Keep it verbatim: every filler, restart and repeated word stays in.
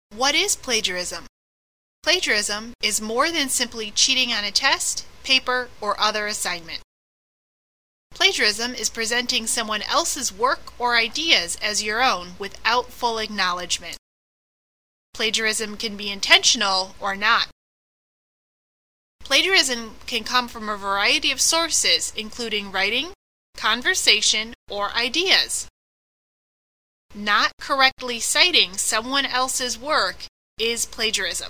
What is plagiarism? Plagiarism is more than simply cheating on a test, paper, or other assignment. Plagiarism is presenting someone else's work or ideas as your own without full acknowledgement. Plagiarism can be intentional or not. Plagiarism can come from a variety of sources, including writing, conversation, or ideas. Not correctly citing someone else's work is plagiarism.